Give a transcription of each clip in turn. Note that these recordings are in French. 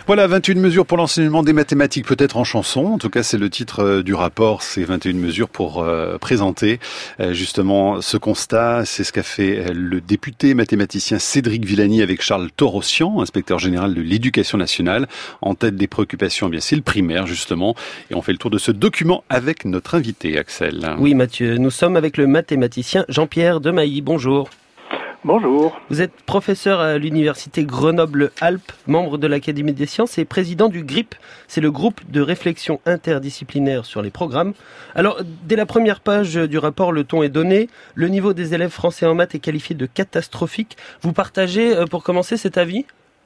Voilà, 21 mesures pour l'enseignement des mathématiques, peut-être en chanson. En tout cas, c'est le titre du rapport, c'est 21 mesures pour présenter justement ce constat. C'est ce qu'a fait le député mathématicien Cédric Villani avec Charles Torossian, inspecteur général de l'éducation nationale. En tête des préoccupations, eh bien, c'est le primaire, justement. Et on fait le tour de ce document avec notre invité, Axel. Oui, Mathieu, nous sommes avec le mathématicien Jean-Pierre Demailly. Bonjour. Bonjour. Vous êtes professeur à l'université Grenoble-Alpes, membre de l'Académie des sciences et président du GRIP. C'est le groupe de réflexion interdisciplinaire sur les programmes. Alors, dès la première page du rapport, le ton est donné. Le niveau des élèves français en maths est qualifié de catastrophique. Vous partagez, pour commencer, cet avis ?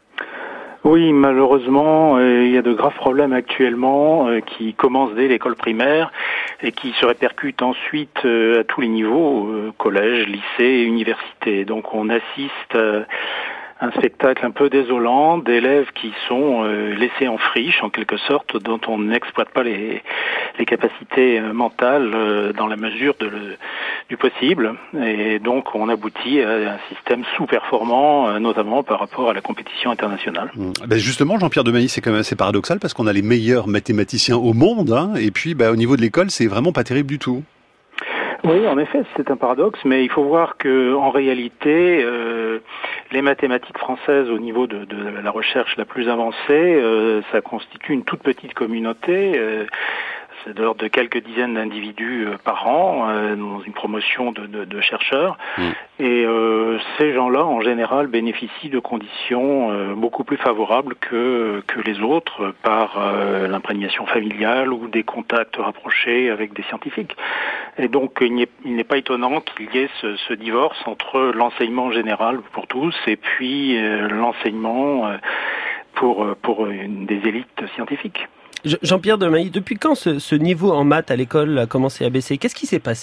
Oui, malheureusement, il y a de graves problèmes actuellement qui commencent dès l'école primaire et qui se répercutent ensuite à tous les niveaux, collège, lycée, université. Donc on assiste à un spectacle un peu désolant d'élèves qui sont laissés en friche en quelque sorte, dont on n'exploite pas les capacités mentales dans la mesure du possible, et donc on aboutit à un système sous-performant, notamment par rapport à la compétition internationale. Ben justement, Jean-Pierre Demailly, c'est quand même assez paradoxal parce qu'on a les meilleurs mathématiciens au monde, hein, et puis au niveau de l'école, c'est vraiment pas terrible du tout. Oui, en effet, c'est un paradoxe, mais il faut voir que en réalité, les mathématiques françaises au niveau de la recherche la plus avancée, ça constitue une toute petite communauté. C'est de l'ordre de quelques dizaines d'individus par an dans une promotion de chercheurs. Et ces gens-là, en général, bénéficient de conditions beaucoup plus favorables que les autres par l'imprégnation familiale ou des contacts rapprochés avec des scientifiques. Et donc, il n'est pas étonnant qu'il y ait ce divorce entre l'enseignement général pour tous et puis l'enseignement pour des élites scientifiques. Jean-Pierre Demailly, depuis quand ce niveau en maths à l'école a commencé à baisser ? Qu'est-ce qui s'est passé ?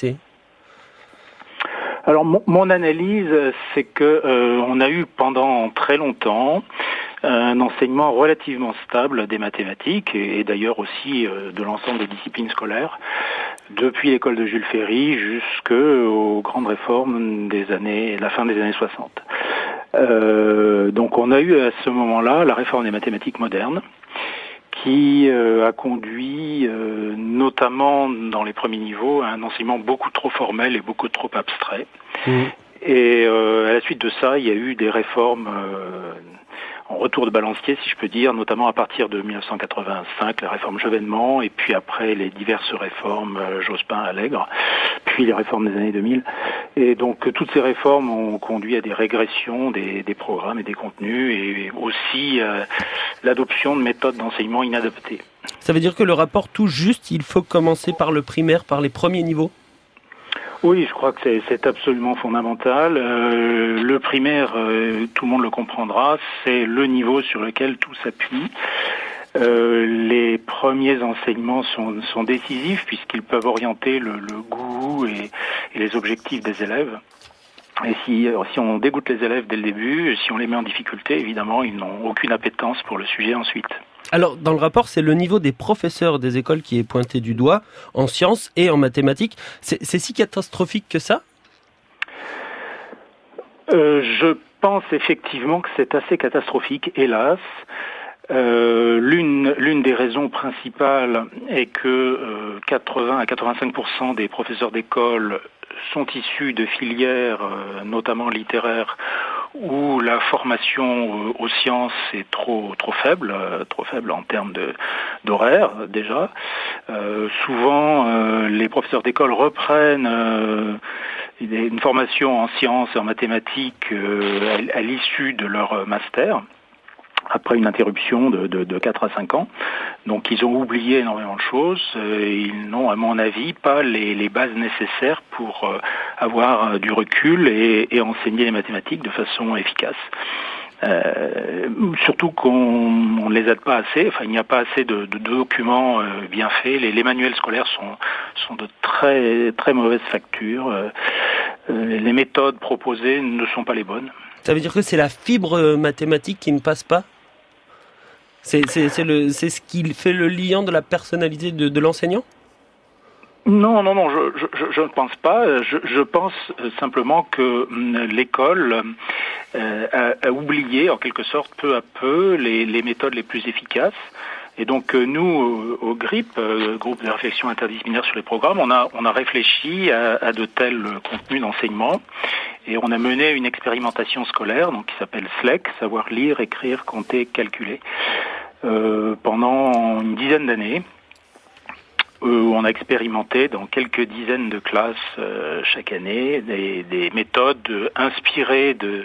Alors mon analyse, c'est que on a eu pendant très longtemps un enseignement relativement stable des mathématiques et d'ailleurs aussi de l'ensemble des disciplines scolaires depuis l'école de Jules Ferry jusqu'aux grandes réformes la fin des années 60. Donc on a eu à ce moment-là la réforme des mathématiques modernes, qui a conduit, notamment dans les premiers niveaux, à un enseignement beaucoup trop formel et beaucoup trop abstrait. Et à la suite de ça, il y a eu des réformes en retour de balancier, si je peux dire, notamment à partir de 1985, la réforme Chevènement, et puis après les diverses réformes Jospin-Allègre, puis les réformes des années 2000. Et donc toutes ces réformes ont conduit à des régressions des programmes et des contenus, et aussi l'adoption de méthodes d'enseignement inadaptées. Ça veut dire que le rapport touche juste, il faut commencer par le primaire, par les premiers niveaux ? Oui, je crois que c'est absolument fondamental. Le primaire, tout le monde le comprendra, c'est le niveau sur lequel tout s'appuie. Les premiers enseignements sont décisifs puisqu'ils peuvent orienter le goût et les objectifs des élèves. Et si on dégoûte les élèves dès le début, si on les met en difficulté, évidemment, ils n'ont aucune appétence pour le sujet ensuite. Alors, dans le rapport, c'est le niveau des professeurs des écoles qui est pointé du doigt, en sciences et en mathématiques. C'est si catastrophique que ça ? Je pense effectivement que c'est assez catastrophique, hélas. L'une des raisons principales est que 80 à 85% des professeurs d'école sont issus de filières, notamment littéraires, où la formation aux sciences est trop faible en termes d'horaire déjà. Souvent, les professeurs d'école reprennent une formation en sciences et en mathématiques à l'issue de leur master, après une interruption de 4 à 5 ans. Donc ils ont oublié énormément de choses, ils n'ont à mon avis pas les bases nécessaires pour avoir du recul et enseigner les mathématiques de façon efficace. Surtout qu'on ne les aide pas assez, enfin il n'y a pas assez de documents bien faits, les manuels scolaires sont de très très mauvaise facture, les méthodes proposées ne sont pas les bonnes. Ça veut dire que c'est la fibre mathématique qui ne passe pas ? C'est ce qui fait le liant de la personnalité de l'enseignant ? Non, je ne pense pas. Je pense simplement que l'école a oublié, en quelque sorte, peu à peu, les méthodes les plus efficaces. Et donc nous, au GRIP, groupe de réflexion interdisciplinaire sur les programmes, on a réfléchi à de tels contenus d'enseignement et on a mené une expérimentation scolaire donc qui s'appelle SLEC, savoir lire, écrire, compter, calculer, pendant une dizaine d'années. On a expérimenté dans quelques dizaines de classes chaque année des méthodes inspirées de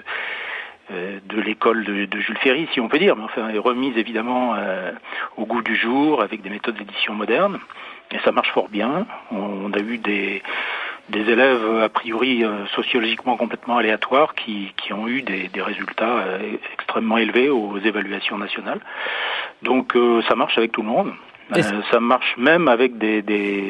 l'école de Jules Ferry, si on peut dire, mais enfin remises évidemment au goût du jour avec des méthodes d'édition modernes. Et ça marche fort bien. On a eu des élèves a priori sociologiquement complètement aléatoires qui ont eu des résultats extrêmement élevés aux évaluations nationales. Donc ça marche avec tout le monde. Ça marche même avec des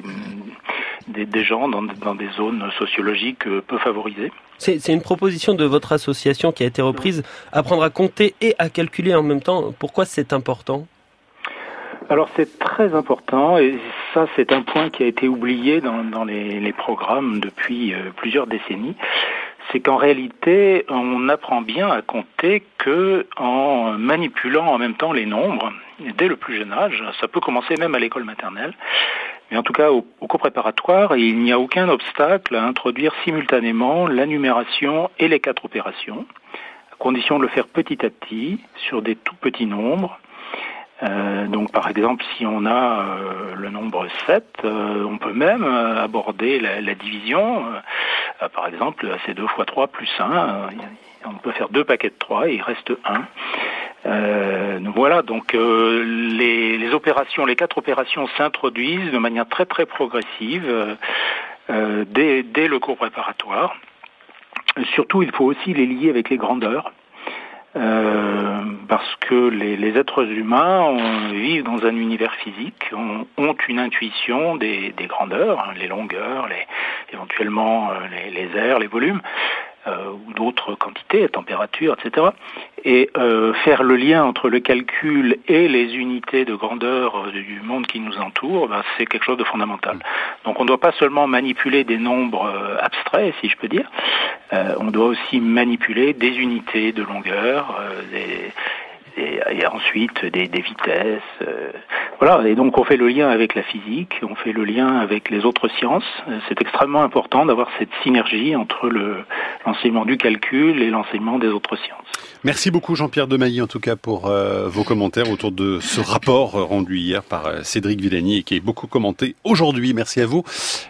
gens dans des zones sociologiques peu favorisées. C'est une proposition de votre association qui a été reprise, apprendre à compter et à calculer en même temps. Pourquoi c'est important ? Alors c'est très important et ça c'est un point qui a été oublié dans les programmes depuis plusieurs décennies. C'est qu'en réalité on apprend bien à compter que en manipulant en même temps les nombres dès le plus jeune âge. Ça peut commencer même à l'école maternelle. Mais en tout cas, au cours préparatoire, il n'y a aucun obstacle à introduire simultanément la numération et les 4 opérations, à condition de le faire petit à petit, sur des tout petits nombres. Donc par exemple, si on a le nombre 7, on peut même aborder la division. Par exemple, c'est 2 fois 3 plus 1. On peut faire 2 paquets de 3 et il reste 1. Voilà, donc les opérations, les 4 opérations s'introduisent de manière très très progressive dès le cours préparatoire. Surtout, il faut aussi les lier avec les grandeurs. Parce que les êtres humains vivent dans un univers physique, ont une intuition des grandeurs, les longueurs, éventuellement les airs, les volumes, ou d'autres quantités, température, etc. Et faire le lien entre le calcul et les unités de grandeur du monde qui nous entoure, c'est quelque chose de fondamental. Donc on ne doit pas seulement manipuler des nombres abstraits, si je peux dire, on doit aussi manipuler des unités de longueur, et ensuite des vitesses. Voilà, et donc on fait le lien avec la physique, on fait le lien avec les autres sciences. C'est extrêmement important d'avoir cette synergie entre l'enseignement du calcul et l'enseignement des autres sciences. Merci beaucoup Jean-Pierre Demailly en tout cas pour vos commentaires autour de ce rapport rendu hier par Cédric Villani et qui est beaucoup commenté aujourd'hui. Merci à vous.